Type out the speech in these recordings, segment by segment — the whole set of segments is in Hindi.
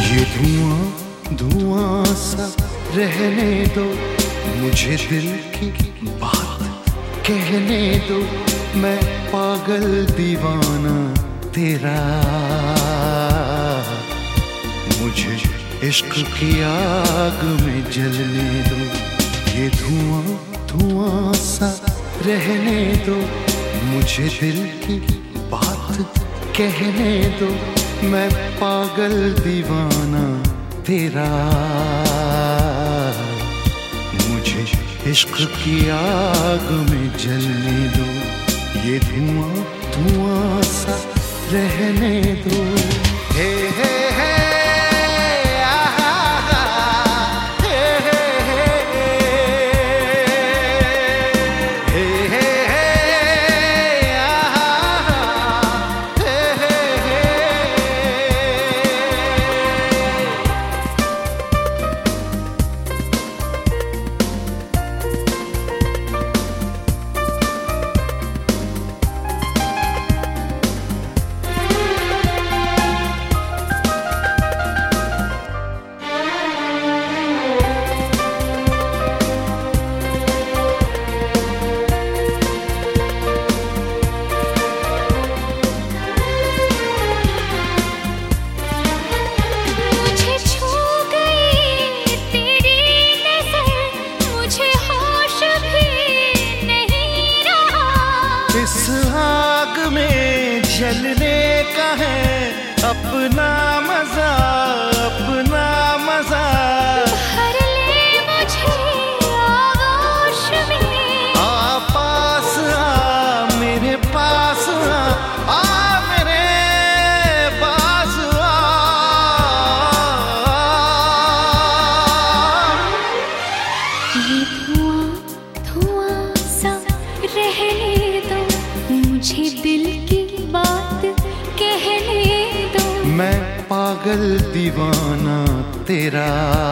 ये धुआं धुआं सा रहने दो, मुझे दिल की बात कहने दो। मैं पागल दीवाना तेरा, मुझे इश्क की आग में जलने दो। ये धुआं धुआं सा रहने दो, मुझे दिल की बात कहने दो। मैं पागल दीवाना तेरा, मुझे इश्क की आग में जलने दो। ये धुआं धुआं सा रहने दो। हे हे हे इस आग में जलने का है अपना मजा, अपना मजा। भर ले मुझे आगोश में, आ पास आ मेरे पास आ मेरे पास आ। ये धुआं धुआं सा रहने दो, मुझे दिल की बात कहने दो। मैं पागल दीवाना तेरा,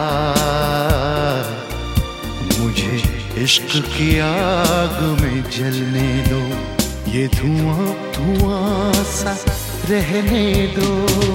मुझे इश्क की आग में जलने दो। ये धुआं धुआं सा रहने दो।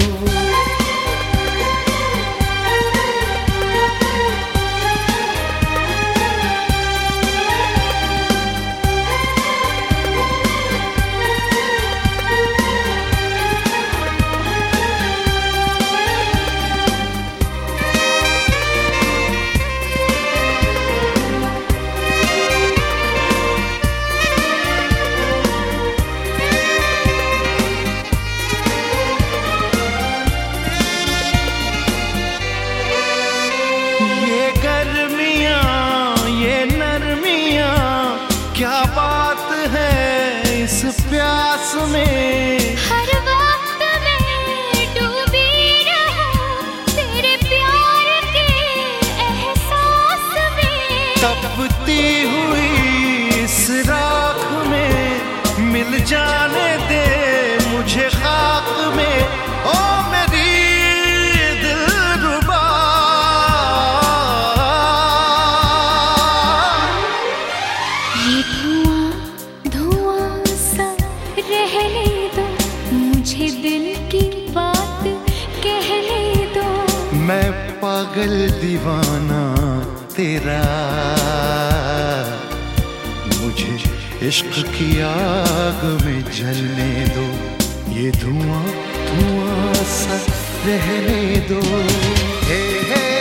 ये गर्मियाँ ये नरमियाँ, क्या बात है इस प्यास में। हर वक्त मैं डूबी रहूं तेरे प्यार के एहसास में। तपती हुई इस राख में मिल जाने दे मुझे खाक में। ओ मेरी दिलरुबा, ये धुआं धुआं सा रहने दो, मुझे दिल की बात कहने दो। मैं पागल दीवाना तेरा, मुझे इश्क की आग में जलने दो। ये धुआं धुआं सा रहने दो। हे हे